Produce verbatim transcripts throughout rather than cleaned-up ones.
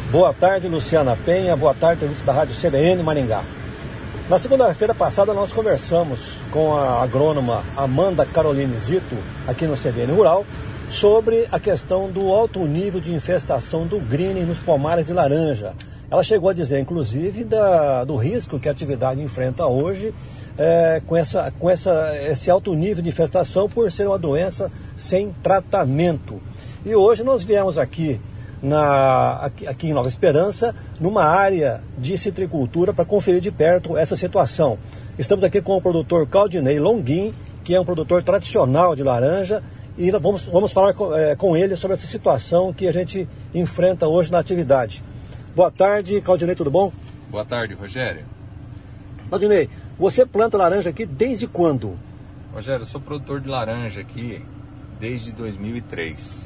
Boa tarde, Luciana Penha. Boa tarde, ouvinte da Rádio C B N Maringá. Na segunda-feira passada nós conversamos com a agrônoma Amanda Caroline Zito, aqui no C B N Rural, sobre a questão do alto nível de infestação do greening nos pomares de laranja. Ela chegou a dizer, inclusive, da, do risco que a atividade enfrenta hoje é, com, essa, com essa, esse alto nível de infestação por ser uma doença sem tratamento. E hoje nós viemos aqui, na, aqui, aqui em Nova Esperança, numa área de citricultura para conferir de perto essa situação. Estamos aqui com o produtor Claudinei Longuin, que é um produtor tradicional de laranja, e vamos, vamos falar com, é, com ele sobre essa situação que a gente enfrenta hoje na atividade. Boa tarde, Claudinei, tudo bom? Boa tarde, Rogério. Claudinei, você planta laranja aqui desde quando? Rogério, eu sou produtor de laranja aqui desde dois mil e três.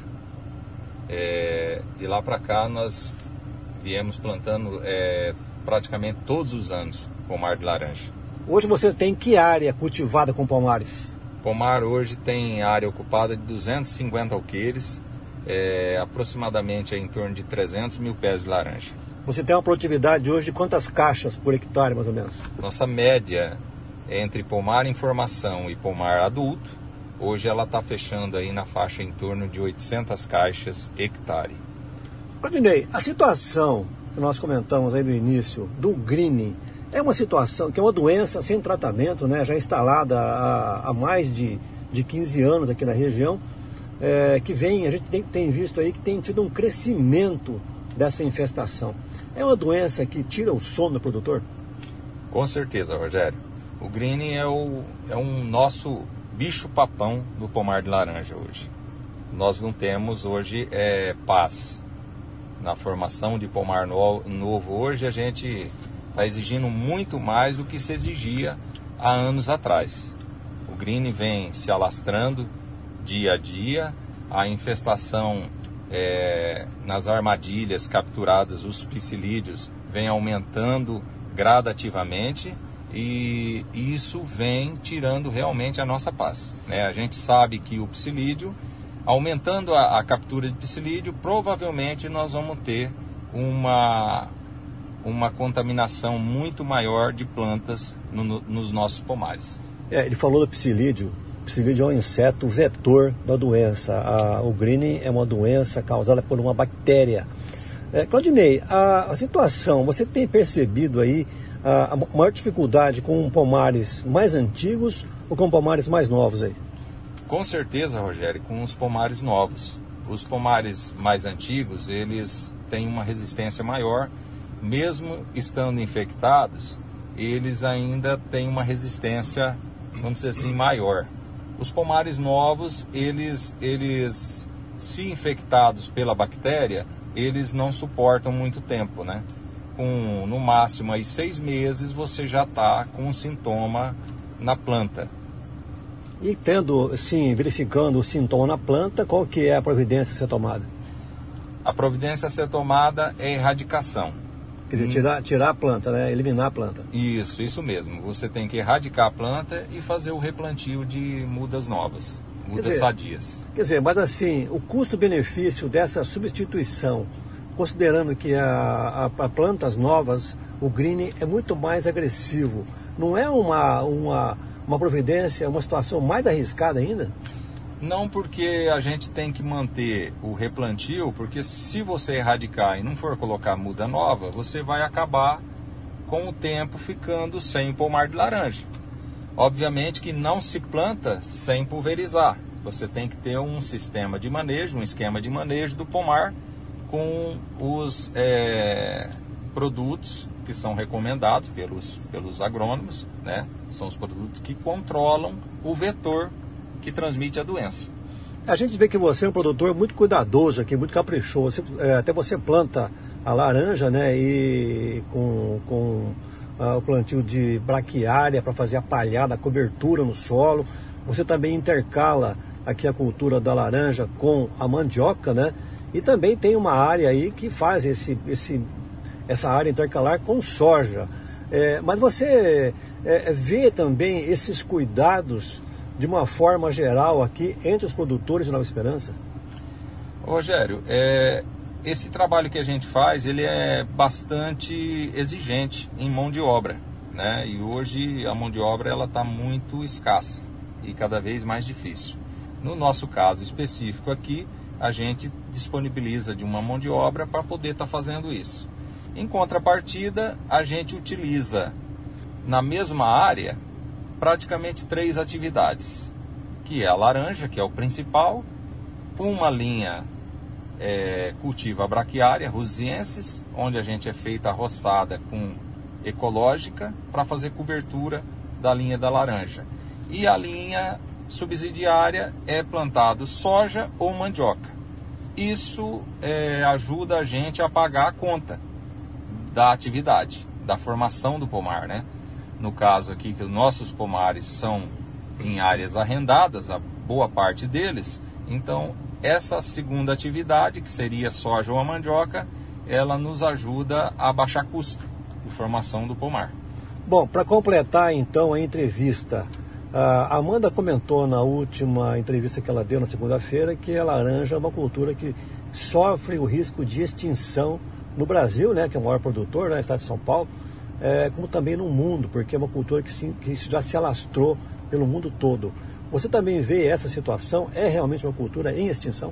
É, de lá para cá nós viemos plantando é, praticamente todos os anos pomar de laranja. Hoje você tem que área cultivada com pomares? Pomar hoje tem área ocupada de duzentos e cinquenta alqueires, é, aproximadamente é em torno de trezentos mil pés de laranja. Você tem uma produtividade hoje de quantas caixas por hectare, mais ou menos? Nossa média entre pomar em formação e pomar adulto, hoje ela está fechando aí na faixa em torno de oitocentas caixas hectare. Claudinei, a situação que nós comentamos aí no início do greening é uma situação que é uma doença sem tratamento, né, já instalada há, há mais de, de quinze anos aqui na região, é, que vem, a gente tem, tem visto aí que tem tido um crescimento dessa infestação. É uma doença que tira o sono do produtor? Com certeza, Rogério. O greening é, o, é um nosso bicho-papão do pomar de laranja hoje. Nós não temos hoje é, paz. Na formação de pomar no, novo hoje, a gente está exigindo muito mais do que se exigia há anos atrás. O greening vem se alastrando dia a dia, a infestação é, nas armadilhas capturadas, os psilídeos, vem aumentando gradativamente. E isso vem tirando realmente a nossa paz, né? A gente sabe que o psilídeo, aumentando a, a captura de psilídeo, provavelmente nós vamos ter uma, uma contaminação muito maior de plantas no, no, nos nossos pomares. É, ele falou do psilídeo. O psilídeo é um inseto vetor da doença. A, o greening é uma doença causada por uma bactéria. É, Claudinei, a, a situação, você tem percebido aí a maior dificuldade com pomares mais antigos ou com pomares mais novos aí? Com certeza, Rogério, com os pomares novos. Os pomares mais antigos, eles têm uma resistência maior, mesmo estando infectados, eles ainda têm uma resistência, vamos dizer assim, maior. Os pomares novos, eles, eles se infectados pela bactéria, eles não suportam muito tempo, né? Com, no máximo, aí, seis meses, você já está com um sintoma na planta. E tendo, sim, verificando o sintoma na planta, qual que é a providência a ser tomada? A providência a ser tomada é erradicação. Quer dizer, tirar, tirar a planta, né? Eliminar a planta. Isso, isso mesmo. Você tem que erradicar a planta e fazer o replantio de mudas novas, mudas quer dizer, sadias. Quer dizer, mas assim, o custo-benefício dessa substituição, considerando que a, a, a plantas novas, o greening é muito mais agressivo, não é uma, uma, uma providência, uma situação mais arriscada ainda? Não, porque a gente tem que manter o replantio, porque se você erradicar e não for colocar muda nova, você vai acabar com o tempo ficando sem pomar de laranja. Obviamente que não se planta sem pulverizar, você tem que ter um sistema de manejo, um esquema de manejo do pomar, com os é, produtos que são recomendados pelos, pelos agrônomos, né? São os produtos que controlam o vetor que transmite a doença. A gente vê que você é um produtor muito cuidadoso aqui, muito caprichoso. Você, é, até você planta a laranja, né? E com, com ah, o plantio de braquiária para fazer a palhada, a cobertura no solo. Você também intercala aqui a cultura da laranja com a mandioca, né? E também tem uma área aí que faz esse, esse, essa área intercalar com soja. É, mas você é, vê também esses cuidados de uma forma geral aqui entre os produtores de Nova Esperança? Rogério, é, esse trabalho que a gente faz, ele é bastante exigente em mão de obra, né? E hoje a mão de obra ela está muito escassa e cada vez mais difícil. No nosso caso específico aqui, a gente disponibiliza de uma mão de obra para poder estar tá fazendo isso. Em contrapartida, a gente utiliza na mesma área praticamente três atividades, que é a laranja, que é o principal, uma linha é, cultiva a braquiária, rusiensis, onde a gente é feita a roçada com ecológica para fazer cobertura da linha da laranja. E a linha subsidiária é plantado soja ou mandioca. Isso é, ajuda a gente a pagar a conta da atividade, da formação do pomar, né? No caso aqui, que os nossos pomares são em áreas arrendadas, a boa parte deles, então essa segunda atividade, que seria soja ou a mandioca, ela nos ajuda a baixar custo de formação do pomar. Bom, para completar então a entrevista, a Amanda comentou na última entrevista que ela deu na segunda-feira que a laranja é uma cultura que sofre o risco de extinção no Brasil, né, que é o maior produtor, né, no estado de São Paulo, é, como também no mundo, porque é uma cultura que, sim, que já se alastrou pelo mundo todo. Você também vê essa situação? É realmente uma cultura em extinção?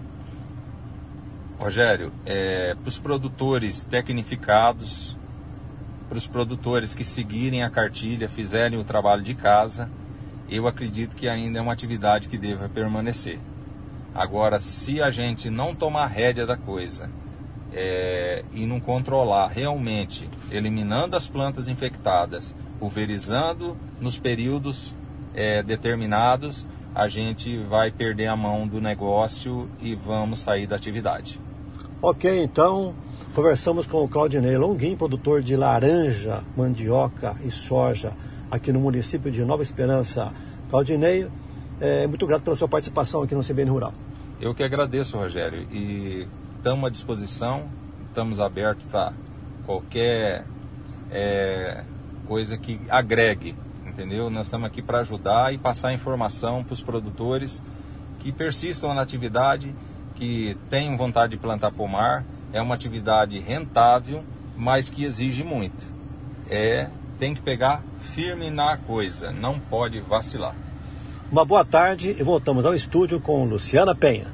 Rogério, é, para os produtores tecnificados, para os produtores que seguirem a cartilha, fizerem o trabalho de casa, eu acredito que ainda é uma atividade que deva permanecer. Agora, se a gente não tomar rédea da coisa é, e não controlar realmente, eliminando as plantas infectadas, pulverizando nos períodos é, determinados, a gente vai perder a mão do negócio e vamos sair da atividade. Ok, então conversamos com o Claudinei Longuin, produtor de laranja, mandioca e soja aqui no município de Nova Esperança. Claudinei, é, muito grato pela sua participação aqui no C B N Rural. Eu que agradeço, Rogério, e estamos à disposição, estamos abertos para qualquer é, coisa que agregue, entendeu? Nós estamos aqui para ajudar e passar informação para os produtores que persistam na atividade, que tenham vontade de plantar pomar. É uma atividade rentável, mas que exige muito. É, tem que pegar firme na coisa, não pode vacilar. Uma boa tarde e voltamos ao estúdio com Luciana Penha.